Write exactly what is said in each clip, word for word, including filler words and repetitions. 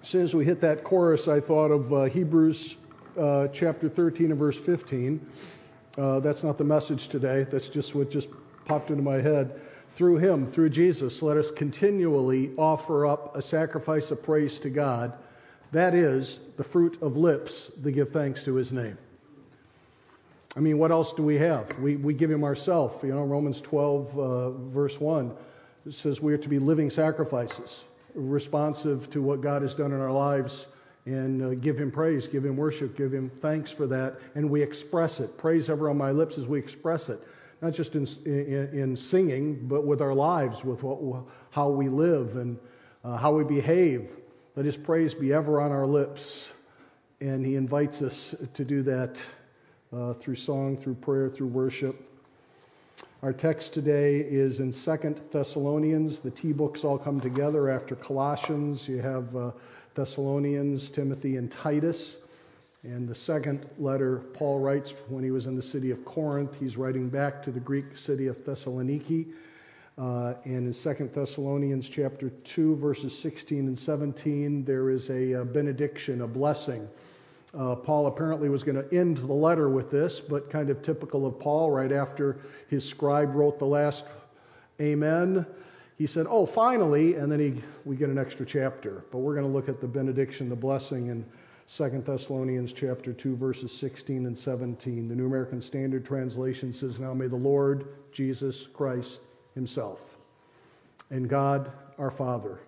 As soon as we hit that chorus, I thought of uh, Hebrews uh, chapter thirteen and verse fifteen. Uh, that's not the message today. That's just what just popped into my head. Through him, through Jesus, let us continually offer up a sacrifice of praise to God. That is the fruit of lips that give thanks to his name. I mean, what else do we have? We we give him ourselves. You know, Romans twelve, uh, verse one, it says we are to be living sacrifices, responsive to what God has done in our lives, and uh, give him praise, give him worship, give him thanks for that, and we express it. Praise ever on my lips as we express it, not just in in, in singing, but with our lives, with what, how we live and uh, how we behave. Let his praise be ever on our lips, and he invites us to do that uh, through song, through prayer, through worship. Our text today is in Second Thessalonians. The T books all come together after Colossians. You have uh, Thessalonians, Timothy, and Titus. And the second letter Paul writes when he was in the city of Corinth. He's writing back to the Greek city of Thessaloniki. Uh, and in Second Thessalonians chapter two, verses sixteen and seventeen, there is a, a benediction, a blessing. Uh, Paul apparently was going to end the letter with this, but kind of typical of Paul, right after his scribe wrote the last amen, he said, oh, finally, and then he, we get an extra chapter. But we're going to look at the benediction, the blessing in Second Thessalonians chapter two, verses sixteen and seventeen. The New American Standard Translation says, now may the Lord Jesus Christ himself and God our Father,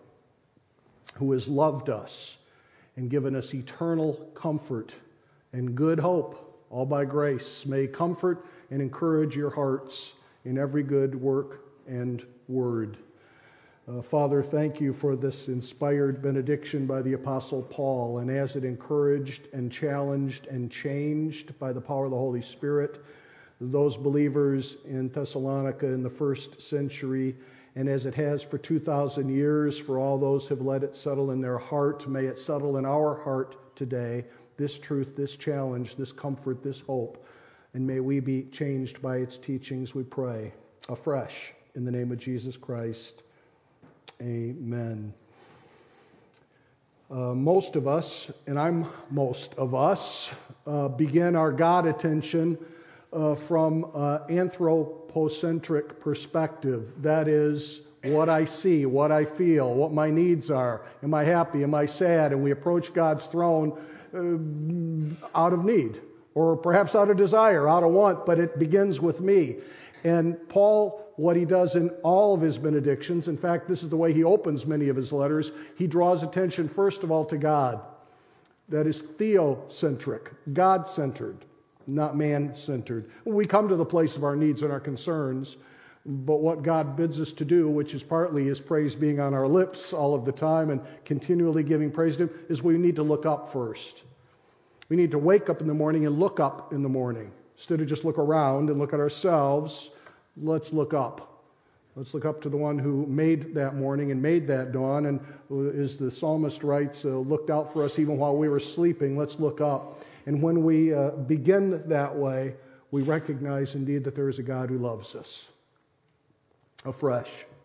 who has loved us and given us eternal comfort and good hope, all by grace, may comfort and encourage your hearts in every good work and word. Uh, Father, thank you for this inspired benediction by the Apostle Paul, and as it encouraged and challenged and changed by the power of the Holy Spirit, those believers in Thessalonica in the first century, and as it has for two thousand years, for all those who have let it settle in their heart, may it settle in our heart today, this truth, this challenge, this comfort, this hope, and may we be changed by its teachings, we pray, afresh, in the name of Jesus Christ. Amen. Uh, most of us, and I'm most of us, uh, begin our God attention uh, from uh, anthropocentric perspective. That is, what I see, what I feel, what my needs are. Am I happy? Am I sad? And we approach God's throne uh, out of need, or perhaps out of desire, out of want, but it begins with me. And Paul, what he does in all of his benedictions, in fact, this is the way he opens many of his letters, he draws attention first of all to God. That is theocentric, God-centered, not man-centered. We come to the place of our needs and our concerns, but what God bids us to do, which is partly his praise being on our lips all of the time and continually giving praise to him, is we need to look up first. We need to wake up in the morning and look up in the morning. Instead of just look around and look at ourselves, let's look up. Let's look up to the one who made that morning and made that dawn, and as the psalmist writes, uh, looked out for us even while we were sleeping. Let's look up. And when we uh, begin that way, we recognize indeed that there is a God who loves us afresh.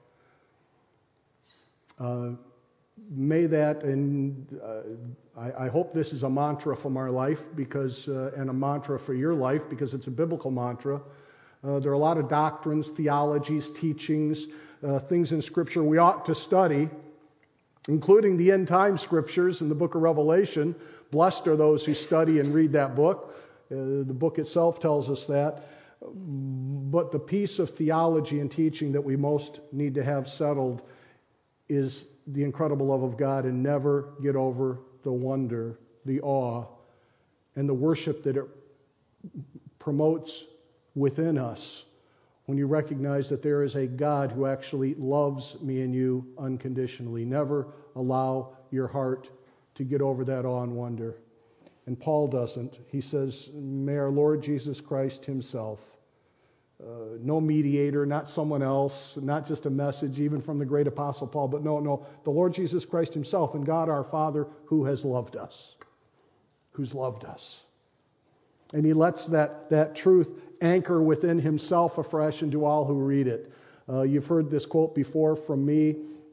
Uh, may that, and uh, I, I hope this is a mantra from our life, because uh, and a mantra for your life, because it's a biblical mantra. Uh, there are a lot of doctrines, theologies, teachings, uh, things in Scripture we ought to study, including the end time Scriptures in the book of Revelation. Blessed are those who study and read that book. Uh, the book itself tells us that. But the piece of theology and teaching that we most need to have settled is the incredible love of God, and never get over the wonder, the awe, and the worship that it promotes within us when you recognize that there is a God who actually loves me and you unconditionally. Never allow your heart to get over that awe and wonder. And Paul doesn't. He says, may our Lord Jesus Christ himself, uh, no mediator, not someone else, not just a message even from the great Apostle Paul, but no, no, the Lord Jesus Christ himself and God our Father, who has loved us, who's loved us. And he lets that, that truth anchor within himself afresh and to all who read it. Uh, you've heard this quote before from me.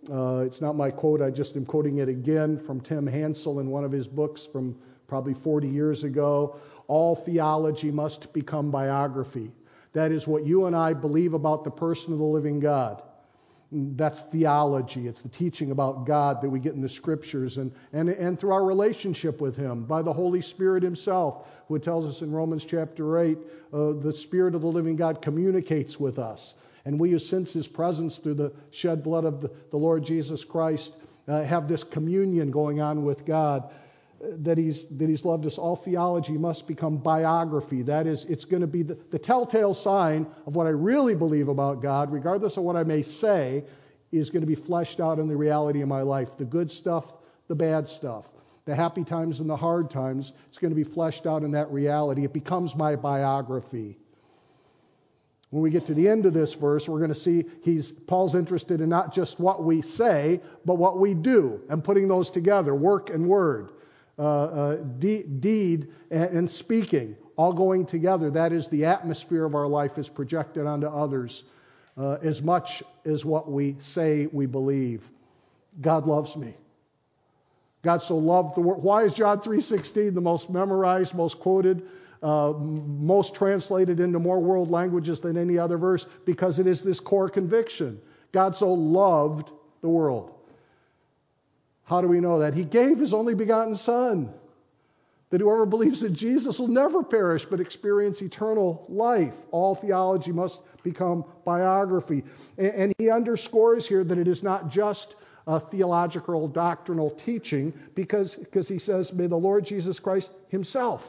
Uh, it's not my quote, I just am quoting it again from Tim Hansel in one of his books from probably forty years ago. All theology must become biography. That is what you and I believe about the person of the living God. That's theology. It's the teaching about God that we get in the Scriptures and, and, and through our relationship with Him, by the Holy Spirit Himself, who tells us in Romans chapter eight, uh, the Spirit of the living God communicates with us. And we who sense His presence through the shed blood of the, the Lord Jesus Christ uh, have this communion going on with God, uh, that He's that He's loved us. All theology must become biography. That is, it's going to be the, the telltale sign of what I really believe about God, regardless of what I may say, is going to be fleshed out in the reality of my life. The good stuff, the bad stuff, the happy times and the hard times, it's going to be fleshed out in that reality. It becomes my biography. When we get to the end of this verse, we're going to see he's Paul's interested in not just what we say, but what we do, and putting those together, work and word, uh, uh, de- deed and, and speaking, all going together. That is, the atmosphere of our life is projected onto others uh, as much as what we say we believe. God loves me. God so loved the world. Why is John three sixteen the most memorized, most quoted, Uh, most translated into more world languages than any other verse? Because it is this core conviction. God so loved the world. How do we know that? He gave His only begotten Son, that whoever believes in Jesus will never perish but experience eternal life. All theology must become biography. And, and he underscores here that it is not just a theological, doctrinal teaching, because, because he says, may the Lord Jesus Christ Himself.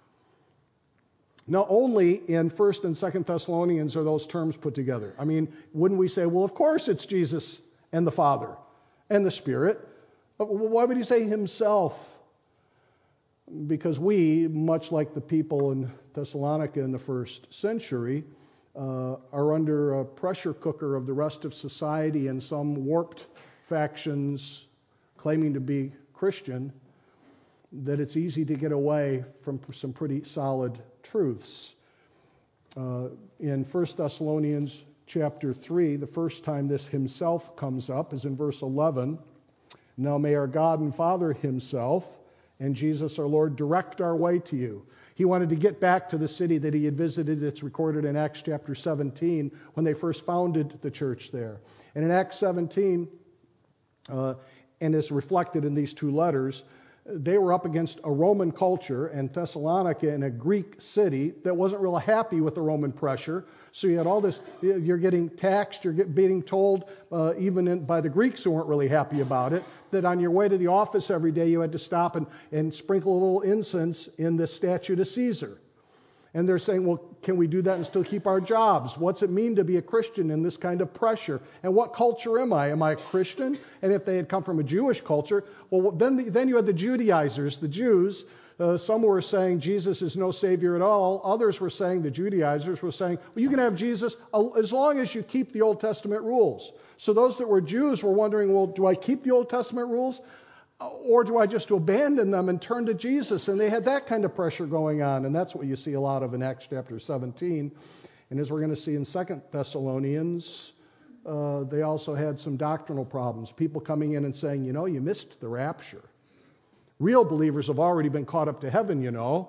Now, only in First and Second Thessalonians are those terms put together. I mean, wouldn't we say, well, of course it's Jesus and the Father and the Spirit. Why would he say Himself? Because we, much like the people in Thessalonica in the first century, uh, are under a pressure cooker of the rest of society and some warped factions claiming to be Christian, that it's easy to get away from some pretty solid truths. Uh, in First Thessalonians chapter three, the first time this Himself comes up is in verse eleven. Now may our God and Father Himself and Jesus our Lord direct our way to you. He wanted to get back to the city that he had visited. It's recorded in Acts chapter seventeen when they first founded the church there. And in Acts seventeen, uh, and it's reflected in these two letters, they were up against a Roman culture, and Thessalonica in a Greek city that wasn't real happy with the Roman pressure. So you had all this, you're getting taxed, you're get, being told, uh, even in, by the Greeks who weren't really happy about it, that on your way to the office every day you had to stop and, and sprinkle a little incense in the statue to Caesar. And they're saying, well, can we do that and still keep our jobs? What's it mean to be a Christian in this kind of pressure? And what culture am I? Am I a Christian? And if they had come from a Jewish culture, well, then, the, then you had the Judaizers, the Jews. Uh, some were saying Jesus is no Savior at all. Others were saying, the Judaizers were saying, well, you can have Jesus as long as you keep the Old Testament rules. So those that were Jews were wondering, well, do I keep the Old Testament rules? Or do I just abandon them and turn to Jesus? And they had that kind of pressure going on. And that's what you see a lot of in Acts chapter seventeen. And as we're going to see in Second Thessalonians, uh, they also had some doctrinal problems. People coming in and saying, you know, you missed the rapture. Real believers have already been caught up to heaven, you know.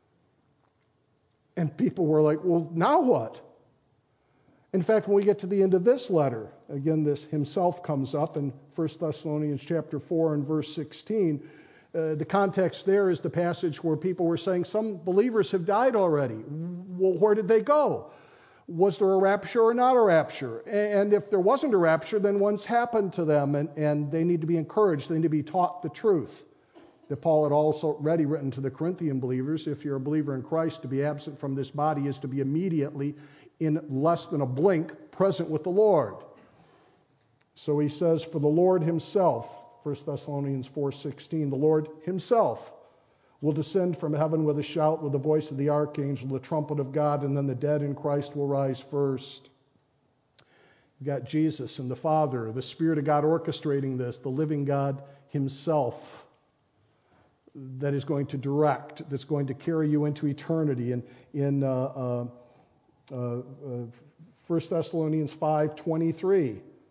And people were like, well, now what? In fact, when we get to the end of this letter, again, this Himself comes up in First Thessalonians chapter four and verse sixteen. Uh, the context there is the passage where people were saying some believers have died already. Well, where did they go? Was there a rapture or not a rapture? And if there wasn't a rapture, then what's happened to them? And, and they need to be encouraged. They need to be taught the truth. That Paul had also already written to the Corinthian believers, if you're a believer in Christ, to be absent from this body is to be immediately, in less than a blink, present with the Lord. So he says, for the Lord Himself, First Thessalonians four sixteen, the Lord Himself will descend from heaven with a shout, with the voice of the archangel, the trumpet of God, and then the dead in Christ will rise first. You've got Jesus and the Father, the Spirit of God orchestrating this, the living God Himself that is going to direct, that's going to carry you into eternity. And in uh, uh, Uh, uh, First Thessalonians five twenty-three,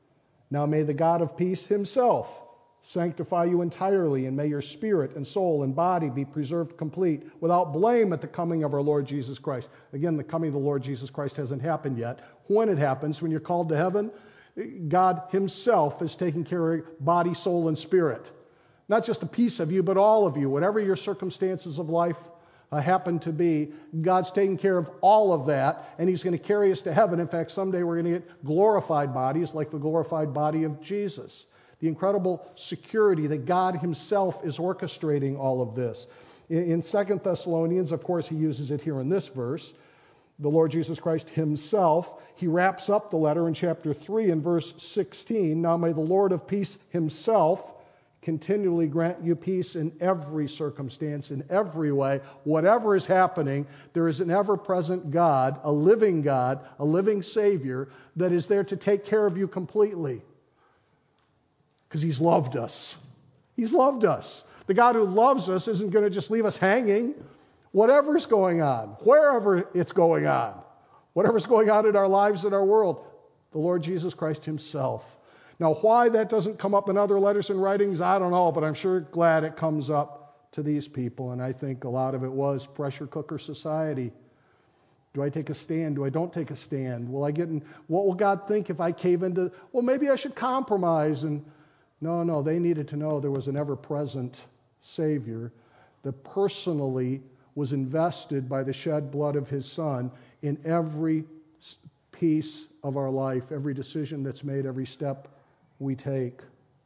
Now may the God of peace himself sanctify you entirely, and may your spirit and soul and body be preserved complete, without blame at the coming of our Lord Jesus Christ. Again, the coming of the Lord Jesus Christ hasn't happened yet. When it happens, when you're called to heaven, God himself is taking care of body, soul, and spirit. Not just a piece of you, but all of you. Whatever your circumstances of life uh, happen to be, God's taking care of all of that, and he's going to carry us to heaven. In fact, someday we're going to get glorified bodies like the glorified body of Jesus. The incredible security that God himself is orchestrating all of this. In Second Thessalonians, of course, he uses it here in this verse. The Lord Jesus Christ himself, he wraps up the letter in chapter three in verse sixteen. Now may the Lord of peace himself continually grant you peace in every circumstance, in every way. Whatever is happening, there is an ever-present God, a living God, a living Savior that is there to take care of you completely. Because he's loved us. He's loved us. The God who loves us isn't going to just leave us hanging. Whatever's going on, wherever it's going on, whatever's going on in our lives, in our world, the Lord Jesus Christ himself. Now, why that doesn't come up in other letters and writings, I don't know, but I'm sure glad it comes up to these people. And I think a lot of it was pressure cooker society. Do I take a stand? Do I don't take a stand? Will I get in? What will God think if I cave into? Well, maybe I should compromise. And no, no, they needed to know there was an ever-present Savior that personally was invested by the shed blood of his Son in every piece of our life, every decision that's made, every step we take.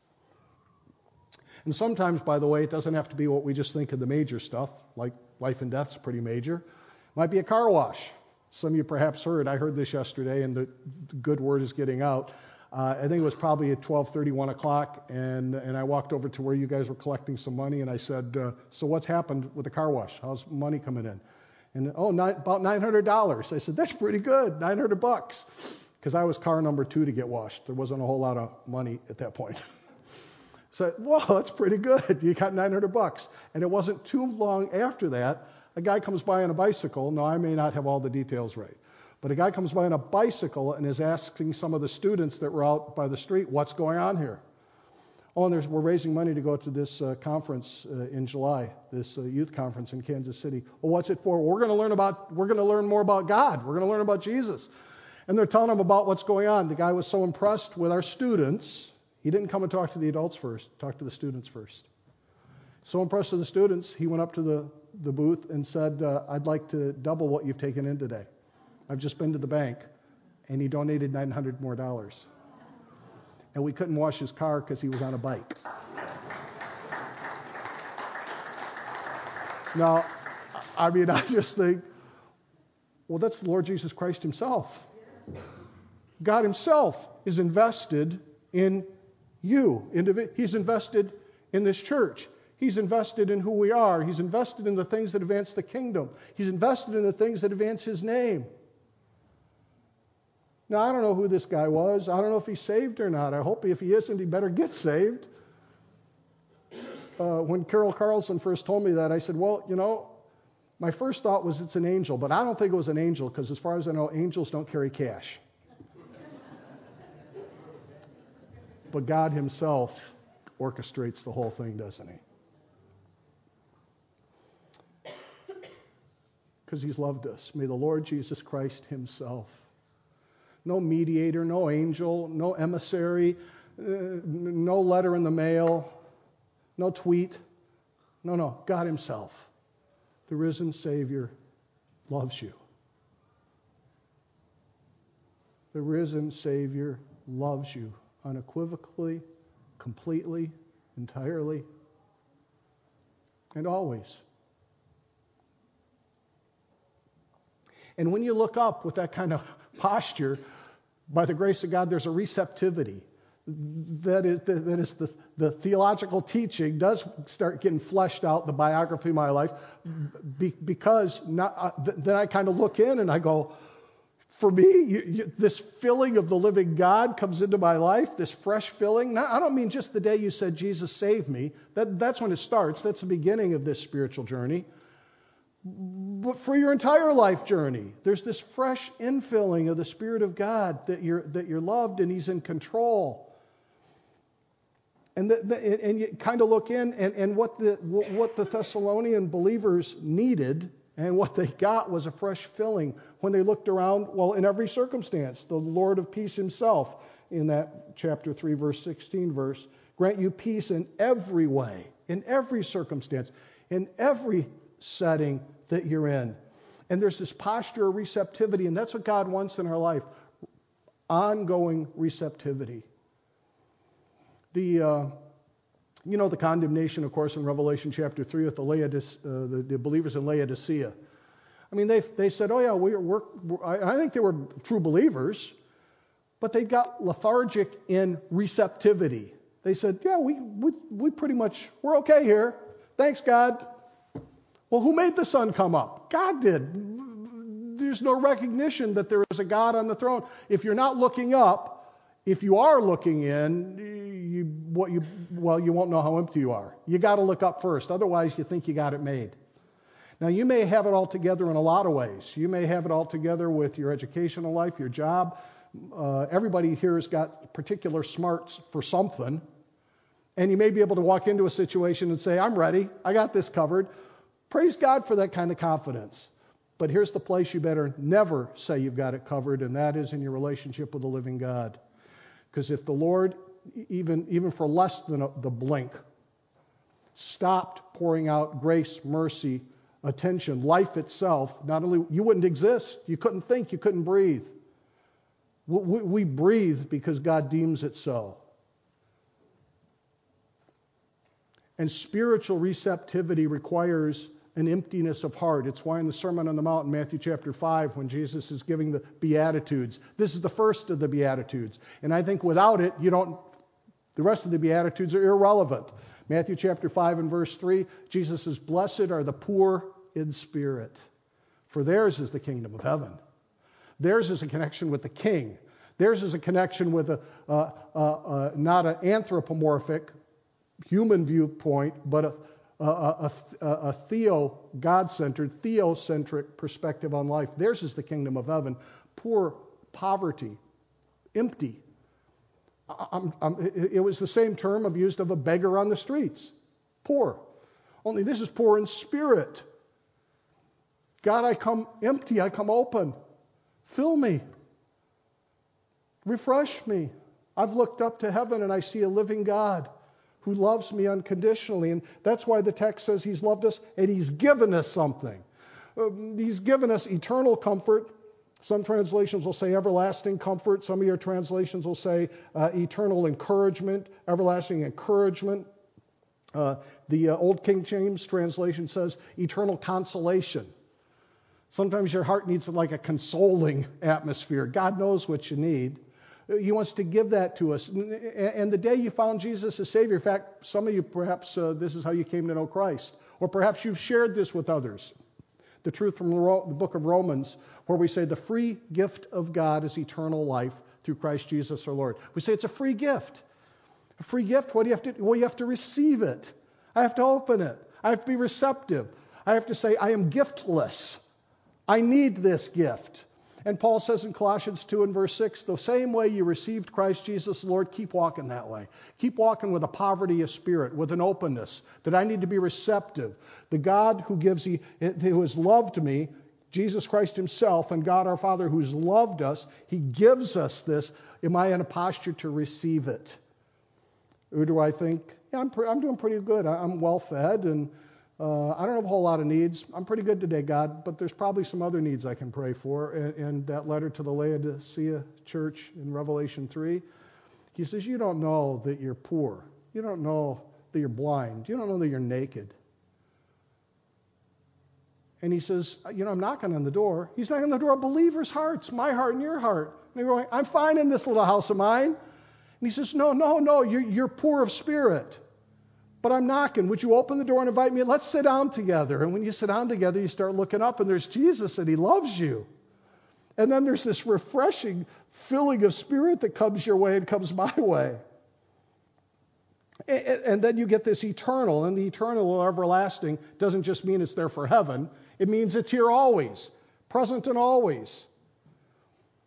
And sometimes, by the way, it doesn't have to be what we just think of the major stuff, like life and death is pretty major. It might be a car wash. Some of you perhaps heard, I heard this yesterday, and the good word is getting out. Uh, I think it was probably at twelve thirty, one o'clock, and, and I walked over to where you guys were collecting some money, and I said, uh, so what's happened with the car wash? How's money coming in? And, oh, nine, about nine hundred dollars. I said, that's pretty good, nine hundred bucks. Because I was car number two to get washed. There wasn't a whole lot of money at that point. So, well, that's pretty good. You got nine hundred bucks. And it wasn't too long after that, a guy comes by on a bicycle. Now, I may not have all the details right. But a guy comes by on a bicycle and is asking some of the students that were out by the street, what's going on here? Oh, and there's, we're raising money to go to this uh, conference uh, in July, this uh, youth conference in Kansas City. Well, what's it for? We're going to learn about, we're going to learn more about God. We're going to learn about Jesus. And they're telling him about what's going on. The guy was so impressed with our students, he didn't come and talk to the adults first, talk to the students first. So impressed with the students, he went up to the, the booth and said, uh, I'd like to double what you've taken in today. I've just been to the bank, and he donated nine hundred more dollars. And we couldn't wash his car because he was on a bike. Now, I mean, I just think, well, that's the Lord Jesus Christ himself. God himself is invested in you. He's invested in this church. He's invested in who we are. He's invested in the things that advance the kingdom. He's invested in the things that advance his name. Now, I don't know who this guy was. I don't know if he's saved or not. I hope if he isn't, he better get saved. Uh, when Carol Carlson first told me that, I said, well, you know, my first thought was it's an angel, but I don't think it was an angel because as far as I know, angels don't carry cash. But God himself orchestrates the whole thing, doesn't he? Because he's loved us. May the Lord Jesus Christ himself, no mediator, no angel, no emissary, uh, no letter in the mail, no tweet. No, no, God himself, the risen Savior, loves you. The risen Savior loves you unequivocally, completely, entirely, and always. And when you look up with that kind of posture, by the grace of God, there's a receptivity. That is, that is the, the theological teaching does start getting fleshed out, the biography of my life, be, because not, uh, th- then I kind of look in and I go, for me, you, you, this filling of the living God comes into my life, this fresh filling. Now, I don't mean just the day you said, Jesus, save me. That, that's when it starts. That's the beginning of this spiritual journey. But for your entire life journey, there's this fresh infilling of the Spirit of God that you're, that you're loved and he's in control. And, the, the, and you kind of look in, and, and what, the, what the Thessalonian believers needed and what they got was a fresh filling when they looked around, well, in every circumstance. The Lord of peace himself, in that chapter three, verse sixteen verse, grant you peace in every way, in every circumstance, in every setting that you're in. And there's this posture of receptivity, and that's what God wants in our life, ongoing receptivity. The, uh, you know, the condemnation, of course, in Revelation chapter three with the, Laodice, uh, the, the believers in Laodicea. I mean, they they said, oh yeah, we're, we're, we're I, I think they were true believers, but they got lethargic in receptivity. They said, yeah, we, we, we pretty much, we're okay here. Thanks, God. Well, who made the sun come up? God did. There's no recognition that there is a God on the throne. If you're not looking up, if you are looking in, you, what you, well, you won't know how empty you are. You got to look up first. Otherwise, you think you got it made. Now, you may have it all together in a lot of ways. You may have it all together with your educational life, your job. Uh, everybody here has got particular smarts for something. And you may be able to walk into a situation and say, I'm ready. I got this covered. Praise God for that kind of confidence. But here's the place you better never say you've got it covered, and that is in your relationship with the living God. Because if the Lord, even, even for less than a, the blink, stopped pouring out grace, mercy, attention, life itself, not only, you wouldn't exist. You couldn't think. You couldn't breathe. We, we breathe because God deems it so. And spiritual receptivity requires an emptiness of heart. It's why in the Sermon on the Mount in Matthew chapter five, when Jesus is giving the Beatitudes, this is the first of the Beatitudes. And I think without it, you don't, the rest of the Beatitudes are irrelevant. Matthew chapter five and verse three, Jesus says, blessed are the poor in spirit, for theirs is the kingdom of heaven. Theirs is a connection with the King. Theirs is a connection with a, uh, uh, uh, not an anthropomorphic human viewpoint, but a A, a, a, a theo, God-centered, theocentric perspective on life. Theirs is the kingdom of heaven. Poor, poverty, empty. I'm, I'm, it was the same term I've used of a beggar on the streets. Poor. Only this is poor in spirit. God, I come empty. I come open. Fill me. Refresh me. I've looked up to heaven and I see a living God who loves me unconditionally. And that's why the text says he's loved us and he's given us something. Um, he's given us eternal comfort. Some translations will say everlasting comfort. Some of your translations will say uh, eternal encouragement, everlasting encouragement. Uh, the uh, Old King James translation says eternal consolation. Sometimes your heart needs like a consoling atmosphere. God knows what you need. He wants to give that to us. And the day you found Jesus as Savior, in fact, some of you perhaps uh, this is how you came to know Christ. Or perhaps you've shared this with others. The truth from the, Ro- the book of Romans, where we say the free gift of God is eternal life through Christ Jesus our Lord. We say it's a free gift. A free gift, what do you have to do? Well, you have to receive it. I have to open it. I have to be receptive. I have to say, I am giftless. I need this gift. And Paul says in Colossians two and verse six, the same way you received Christ Jesus the Lord, keep walking that way. Keep walking with a poverty of spirit, with an openness, that I need to be receptive. The God who gives, who has loved me, Jesus Christ himself, and God our Father who's loved us, he gives us this. Am I in a posture to receive it? Or do I think, yeah, I'm, pre- I'm doing pretty good. I'm well fed and Uh, I don't have a whole lot of needs. I'm pretty good today, God, but there's probably some other needs I can pray for. And, and that letter to the Laodicea church in Revelation three, he says, you don't know that you're poor. You don't know that you're blind. You don't know that you're naked. And he says, you know, I'm knocking on the door. He's knocking on the door of believers' hearts, my heart and your heart. And they're going, I'm fine in this little house of mine. And he says, no, no, no, you're, you're poor of spirit. But I'm knocking. Would you open the door and invite me? Let's sit down together. And when you sit down together, you start looking up, and there's Jesus, and he loves you. And then there's this refreshing filling of spirit that comes your way and comes my way. And then you get this eternal, and the eternal or everlasting doesn't just mean it's there for heaven. It means it's here always, present and always.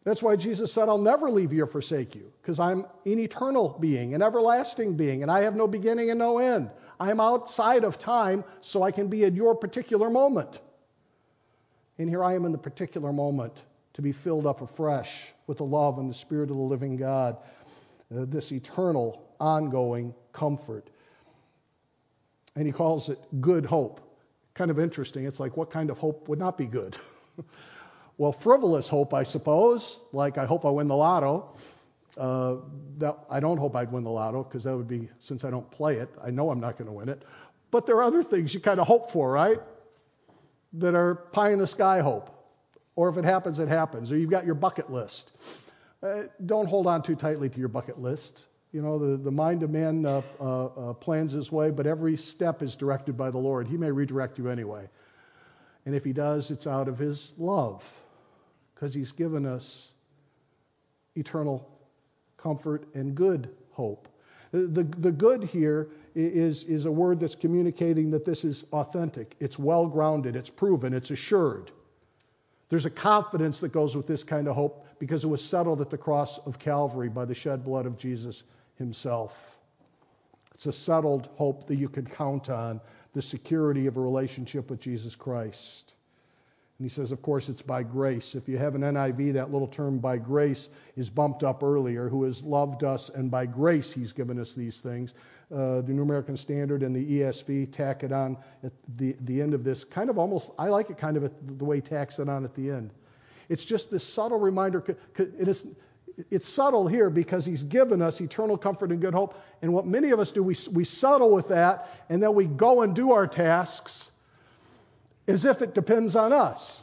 That's why Jesus said, I'll never leave you or forsake you, because I'm an eternal being, an everlasting being, and I have no beginning and no end. I'm outside of time, so I can be in your particular moment. And here I am in the particular moment to be filled up afresh with the love and the Spirit of the living God, uh, this eternal, ongoing comfort. And he calls it good hope. Kind of interesting. It's like, what kind of hope would not be good? Well, frivolous hope, I suppose, like I hope I win the lotto. Uh, that I don't hope I'd win the lotto, because that would be, since I don't play it, I know I'm not going to win it. But there are other things you kind of hope for, right? That are pie in the sky hope. Or if it happens, it happens. Or you've got your bucket list. Uh, don't hold on too tightly to your bucket list. You know, the, the mind of man uh, uh, uh, plans his way, but every step is directed by the Lord. He may redirect you anyway. And if he does, it's out of his love, because he's given us eternal comfort and good hope. The, the, the good here is, is a word that's communicating that this is authentic. It's well-grounded. It's proven. It's assured. There's a confidence that goes with this kind of hope because it was settled at the cross of Calvary by the shed blood of Jesus himself. It's a settled hope that you can count on, the security of a relationship with Jesus Christ. And he says, of course, it's by grace. If you have an N I V, that little term by grace is bumped up earlier, who has loved us, and by grace he's given us these things. Uh, the New American Standard and the E S V tack it on at the, the end of this. Kind of almost, I like it kind of at the way he tacks it on at the end. It's just this subtle reminder. It is, it's subtle here because he's given us eternal comfort and good hope. And what many of us do, we, we settle with that, and then we go and do our tasks as if it depends on us.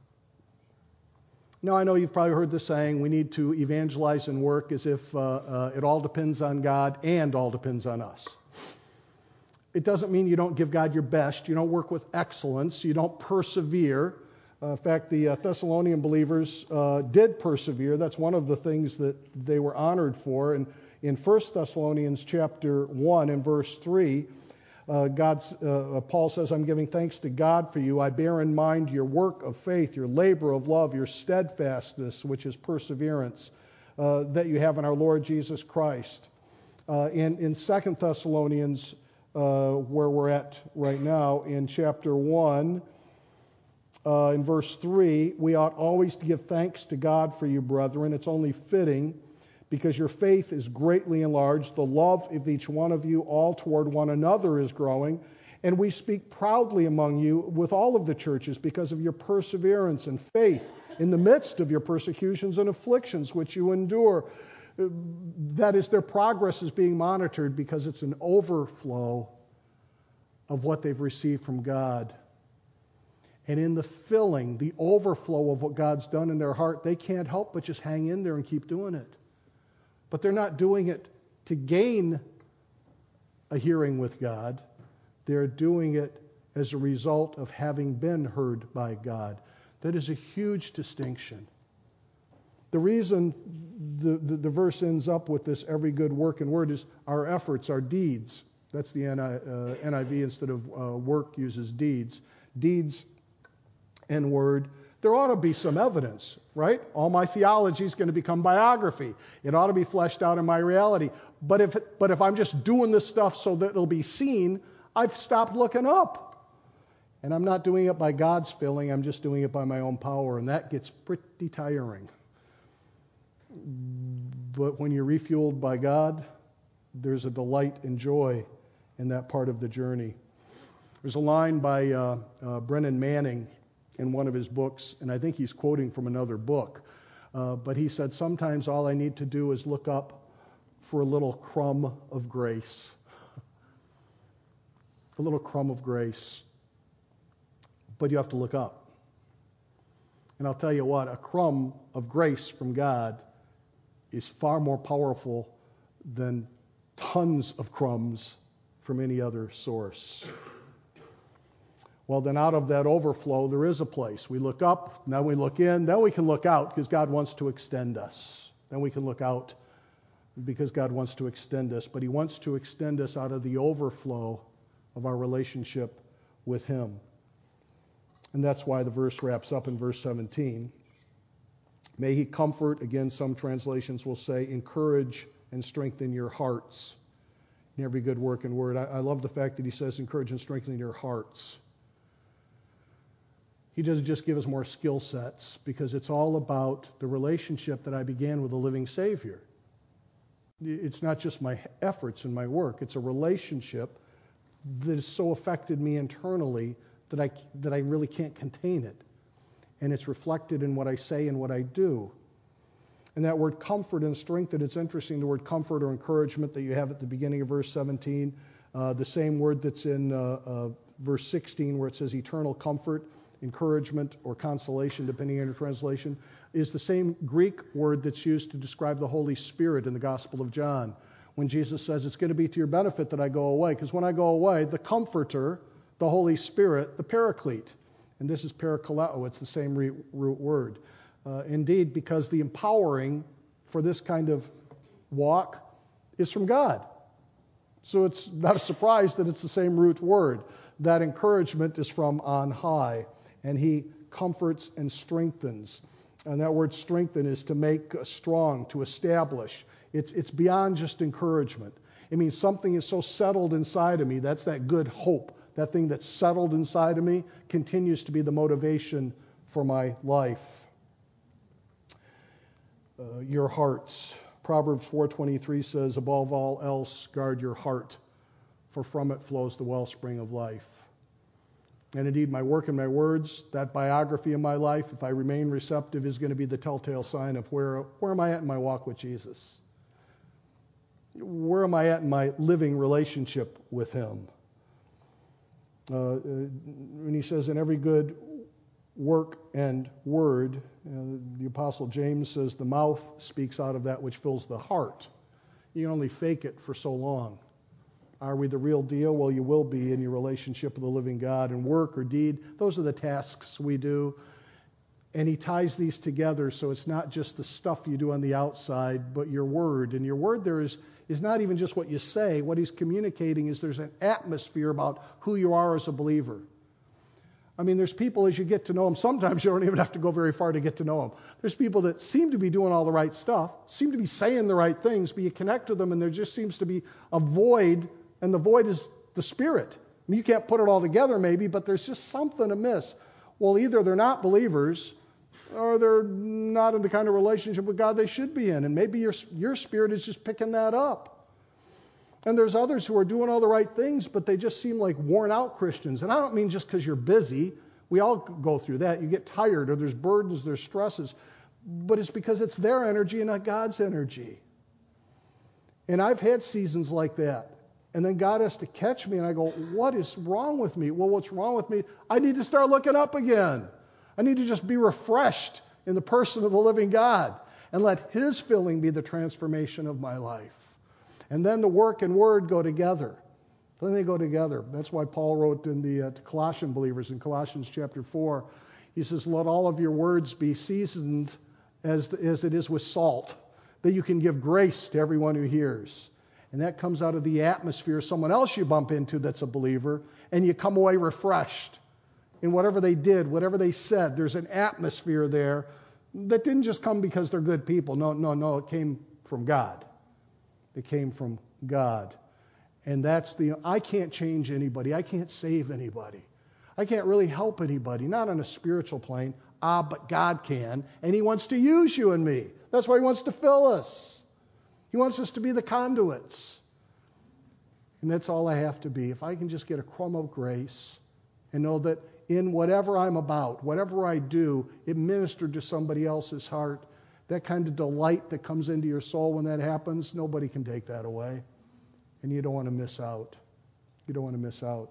Now, I know you've probably heard the saying, we need to evangelize and work as if uh, uh, it all depends on God and all depends on us. It doesn't mean you don't give God your best. You don't work with excellence. You don't persevere. Uh, in fact, the uh, Thessalonian believers uh, did persevere. That's one of the things that they were honored for. And in First Thessalonians chapter one and verse three, Uh, God's, uh, Paul says, I'm giving thanks to God for you. I bear in mind your work of faith, your labor of love, your steadfastness, which is perseverance, uh, that you have in our Lord Jesus Christ. Uh, in, in Second Thessalonians, uh, where we're at right now, in chapter one, uh, in verse three, we ought always to give thanks to God for you, brethren. It's only fitting, because your faith is greatly enlarged, the love of each one of you all toward one another is growing, and we speak proudly among you with all of the churches because of your perseverance and faith in the midst of your persecutions and afflictions which you endure. That is, their progress is being monitored because it's an overflow of what they've received from God. And in the filling, the overflow of what God's done in their heart, they can't help but just hang in there and keep doing it. But they're not doing it to gain a hearing with God. They're doing it as a result of having been heard by God. That is a huge distinction. The reason the, the, the verse ends up with this every good work and word is our efforts, our deeds. That's the N I, uh, N I V instead of uh, work uses deeds. Deeds and word. There ought to be some evidence, right? All my theology is going to become biography. It ought to be fleshed out in my reality. But if it, but if I'm just doing this stuff so that it'll be seen, I've stopped looking up. And I'm not doing it by God's filling. I'm just doing it by my own power. And that gets pretty tiring. But when you're refueled by God, there's a delight and joy in that part of the journey. There's a line by uh, uh, Brennan Manning in one of his books, and I think he's quoting from another book. Uh, but he said, sometimes all I need to do is look up for a little crumb of grace. A little crumb of grace. But you have to look up. And I'll tell you what, a crumb of grace from God is far more powerful than tons of crumbs from any other source. Well, then out of that overflow, there is a place. We look up, now we look in, then we can look out because God wants to extend us. Then we can look out because God wants to extend us. But he wants to extend us out of the overflow of our relationship with him. And that's why the verse wraps up in verse seventeen. May he comfort, again, some translations will say, encourage and strengthen your hearts in every good work and word. I, I love the fact that he says encourage and strengthen your hearts. He doesn't just give us more skill sets, because it's all about the relationship that I began with the living Savior. It's not just my efforts and my work. It's a relationship that has so affected me internally that I, that I really can't contain it. And it's reflected in what I say and what I do. And that word comfort and strengthen, it's interesting, the word comfort or encouragement that you have at the beginning of verse seventeen, uh, the same word that's in uh, uh, verse sixteen where it says eternal comfort, encouragement, or consolation, depending on your translation, is the same Greek word that's used to describe the Holy Spirit in the Gospel of John, when Jesus says it's going to be to your benefit that I go away, because when I go away, the Comforter, the Holy Spirit, the Paraclete, and this is parakaleo, it's the same root word. Uh, indeed, because the empowering for this kind of walk is from God. So it's not a surprise that it's the same root word. That encouragement is from on high, and he comforts and strengthens. And that word strengthen is to make strong, to establish. It's, it's beyond just encouragement. It means something is so settled inside of me. That's that good hope. That thing that's settled inside of me continues to be the motivation for my life. Uh, your hearts. Proverbs four twenty-three says, above all else, guard your heart, for from it flows the wellspring of life. And indeed, my work and my words, that biography of my life, if I remain receptive, is going to be the telltale sign of where, where am I at in my walk with Jesus? Where am I at in my living relationship with him? Uh, when he says, in every good work and word, uh, the Apostle James says, the mouth speaks out of that which fills the heart. You can only fake it for so long. Are we the real deal? Well, you will be in your relationship with the living God. And work or deed, those are the tasks we do. And he ties these together, so it's not just the stuff you do on the outside, but your word. And your word there is, is not even just what you say. What he's communicating is there's an atmosphere about who you are as a believer. I mean, there's people, as you get to know them, sometimes you don't even have to go very far to get to know them. There's people that seem to be doing all the right stuff, seem to be saying the right things, but you connect to them and there just seems to be a void, and the void is the Spirit. I mean, you can't put it all together maybe, but there's just something amiss. Well, either they're not believers or they're not in the kind of relationship with God they should be in, and maybe your, your spirit is just picking that up. And there's others who are doing all the right things, but they just seem like worn-out Christians. And I don't mean just because you're busy. We all go through that. You get tired, or there's burdens, there's stresses. But it's because it's their energy and not God's energy. And I've had seasons like that. And then God has to catch me, and I go, what is wrong with me? Well, what's wrong with me? I need to start looking up again. I need to just be refreshed in the person of the living God and let his filling be the transformation of my life. And then the work and word go together. Then they go together. That's why Paul wrote in the uh, to Colossian believers in Colossians chapter four, he says, let all of your words be seasoned as, as it is with salt, that you can give grace to everyone who hears. And that comes out of the atmosphere of someone else you bump into that's a believer, and you come away refreshed in whatever they did, whatever they said. There's an atmosphere there that didn't just come because they're good people. No, no, no, it came from God. It came from God. And that's the, I can't change anybody. I can't save anybody. I can't really help anybody, not on a spiritual plane. Ah, but God can. And he wants to use you and me. That's why he wants to fill us. He wants us to be the conduits. And that's all I have to be. If I can just get a crumb of grace and know that in whatever I'm about, whatever I do, it ministered to somebody else's heart. That kind of delight that comes into your soul when that happens, nobody can take that away. And you don't want to miss out. You don't want to miss out.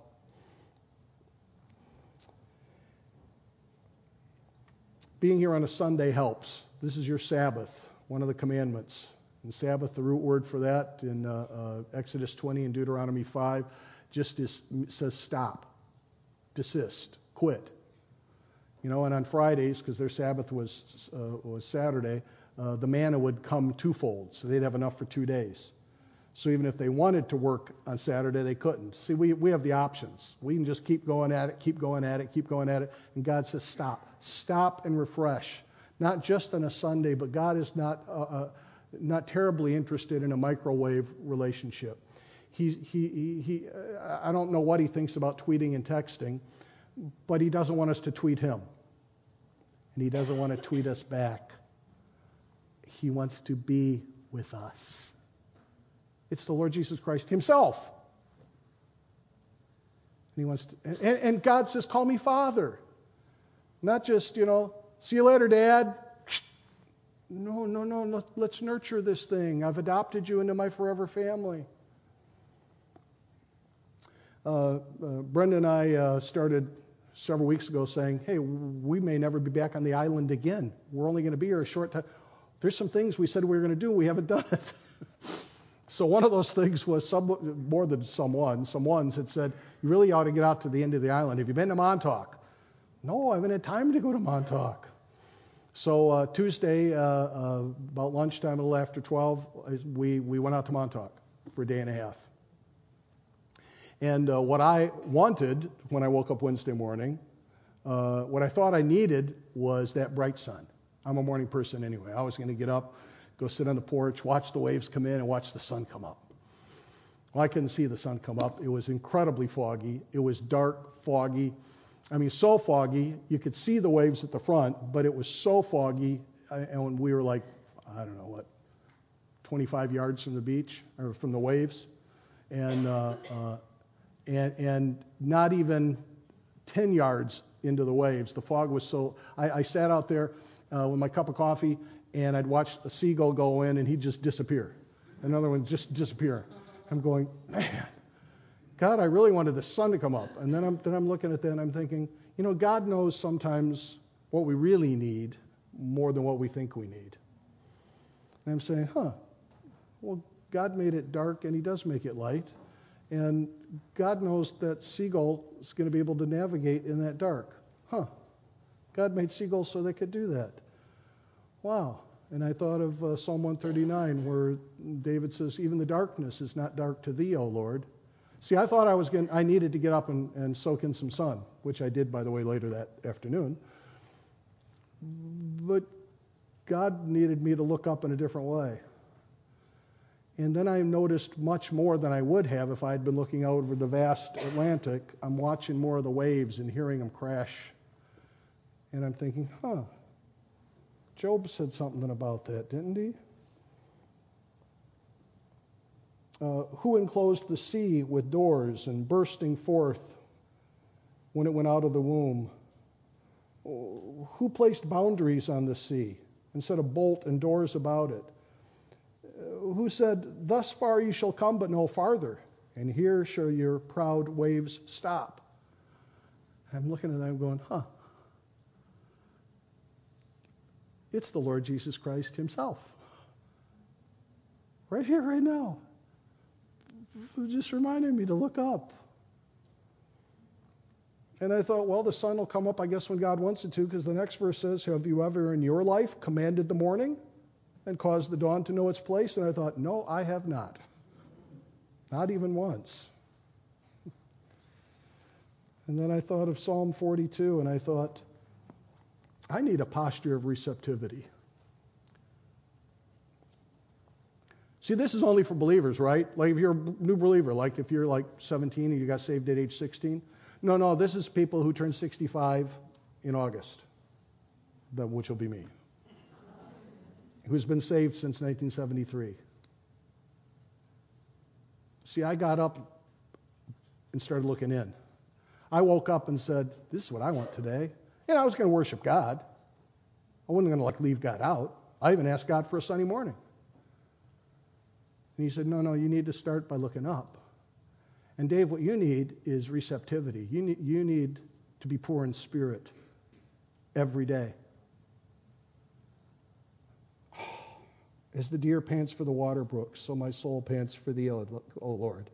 Being here on a Sunday helps. This is your Sabbath, one of the commandments. And Sabbath, the root word for that in uh, uh, Exodus twenty and Deuteronomy five, just is, says stop, desist, quit. You know, and on Fridays, because their Sabbath was uh, was Saturday, uh, the manna would come twofold, so they'd have enough for two days. So even if they wanted to work on Saturday, they couldn't. See, we, we have the options. We can just keep going at it, keep going at it, keep going at it. And God says, stop. Stop and refresh. not just on a Sunday, but God is not uh, uh, not terribly interested in a microwave relationship. He, he, he, he, I don't know what he thinks about tweeting and texting, but he doesn't want us to tweet him. And he doesn't want to tweet us back. He wants to be with us. It's the Lord Jesus Christ himself. And he wants to, and, and God says, call me Father. Not just, you know, see you later, Dad. No, no, no, let, let's nurture this thing. I've adopted you into my forever family. Uh, uh, Brenda and I uh, started several weeks ago saying, hey, we may never be back on the island again. We're only going to be here a short time. There's some things we said we were going to do. We haven't done it. So one of those things was some, more than someone. Some ones had said, you really ought to get out to the end of the island. Have you been to Montauk? No, I haven't had time to go to Montauk. So uh, Tuesday, uh, uh, about lunchtime, a little after twelve, we, we went out to Montauk for a day and a half. And uh, what I wanted when I woke up Wednesday morning, uh, what I thought I needed was that bright sun. I'm a morning person anyway. I was going to get up, go sit on the porch, watch the waves come in, and watch the sun come up. Well, I couldn't see the sun come up. It was incredibly foggy. It was dark, foggy. I mean, so foggy, you could see the waves at the front, but it was so foggy, and we were like, I don't know, what, twenty-five yards from the beach, or from the waves, and uh, uh, and, and not even ten yards into the waves. The fog was so, I, I sat out there uh, with my cup of coffee, and I'd watch a seagull go in, and he'd just disappear. Another one just disappear. I'm going, man, God, I really wanted the sun to come up. And then I'm, then I'm looking at that and I'm thinking, you know, God knows sometimes what we really need more than what we think we need. And I'm saying, huh, well, God made it dark and he does make it light. And God knows that seagull is going to be able to navigate in that dark. Huh, God made seagulls so they could do that. Wow. And I thought of uh, Psalm one thirty-nine where David says, even the darkness is not dark to thee, O Lord. See, I thought I was going, I needed to get up and, and soak in some sun, which I did, by the way, later that afternoon. But God needed me to look up in a different way. And then I noticed much more than I would have if I had been looking out over the vast Atlantic. I'm watching more of the waves and hearing them crash. And I'm thinking, huh, Job said something about that, didn't he? Uh, who enclosed the sea with doors and bursting forth when it went out of the womb? Who placed boundaries on the sea and set a bolt and doors about it? Uh, who said, thus far you shall come, but no farther, and here shall your proud waves stop? I'm looking at that and going, huh. It's the Lord Jesus Christ himself. Right here, right now. Just reminding me to look up. And I thought, well, the sun will come up, I guess, when God wants it to, because the next verse says, have you ever in your life commanded the morning and caused the dawn to know its place? And I thought, no, I have not. Not even once. And then I thought of Psalm forty-two, and I thought, I need a posture of receptivity. See, this is only for believers, right? Like if you're a new believer, like if you're like seventeen and you got saved at age sixteen. No, no, this is people who turn sixty-five in August, which will be me, who's been saved since nineteen seventy-three. See, I got up and started looking in. I woke up and said, this is what I want today. And I was going to worship God. I wasn't going to like leave God out. I even asked God for a sunny morning. And he said, no, no, you need to start by looking up. And Dave, what you need is receptivity. You need, you need to be poor in spirit every day. As the deer pants for the water brooks, so my soul pants for thee, O Lord.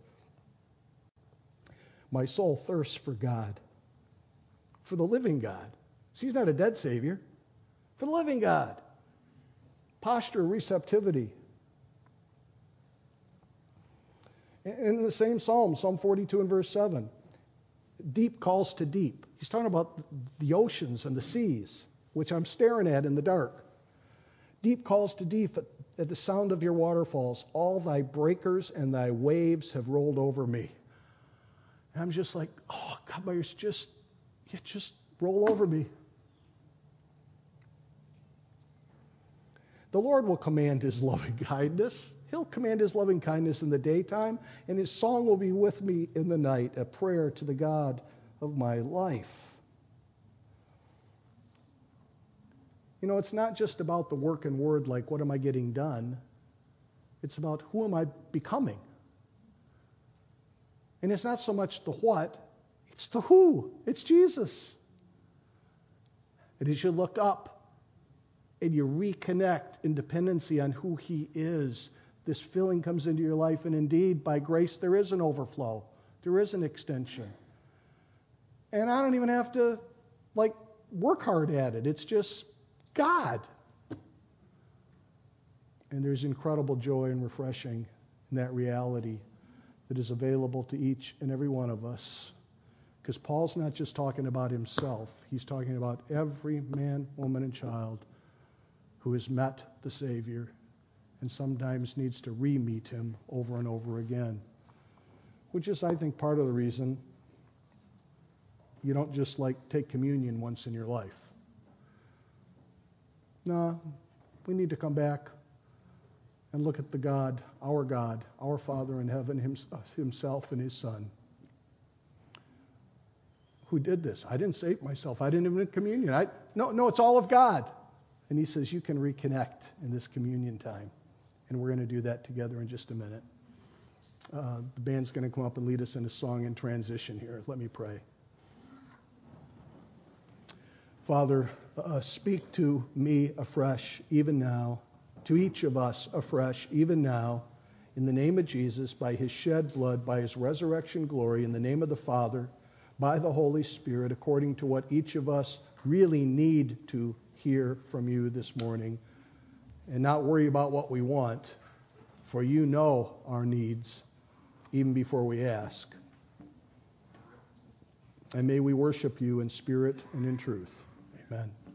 My soul thirsts for God, for the living God. See, he's not a dead Savior. For the living God. Posture, receptivity. In the same psalm, Psalm forty-two and verse seven, deep calls to deep. He's talking about the oceans and the seas, which I'm staring at in the dark. Deep calls to deep at, at the sound of your waterfalls. All thy breakers and thy waves have rolled over me. And I'm just like, oh, God, Myers, just, yeah, just roll over me. The Lord will command his loving kindness. He'll command his loving kindness in the daytime, and his song will be with me in the night, a prayer to the God of my life. You know, it's not just about the work and word, like what am I getting done? It's about who am I becoming? And it's not so much the what, it's the who. It's Jesus. And as you look up and you reconnect in dependency on who he is, this filling comes into your life, and indeed, by grace, there is an overflow. There is an extension. And I don't even have to, like, work hard at it. It's just God. And there's incredible joy and refreshing in that reality that is available to each and every one of us. Because Paul's not just talking about himself. He's talking about every man, woman, and child who has met the Savior and sometimes needs to re-meet him over and over again. Which is, I think, part of the reason you don't just, like, take communion once in your life. No, we need to come back and look at the God, our God, our Father in heaven, himself and his Son, who did this. I didn't save myself. I didn't even need communion. I, no, no, it's all of God. And he says you can reconnect in this communion time. And we're going to do that together in just a minute. Uh, the band's going to come up and lead us in a song in transition here. Let me pray. Father, uh, speak to me afresh, even now, to each of us afresh, even now, in the name of Jesus, by his shed blood, by his resurrection glory, in the name of the Father, by the Holy Spirit, according to what each of us really need to hear from you this morning, and not worry about what we want, for you know our needs even before we ask. And may we worship you in spirit and in truth. Amen.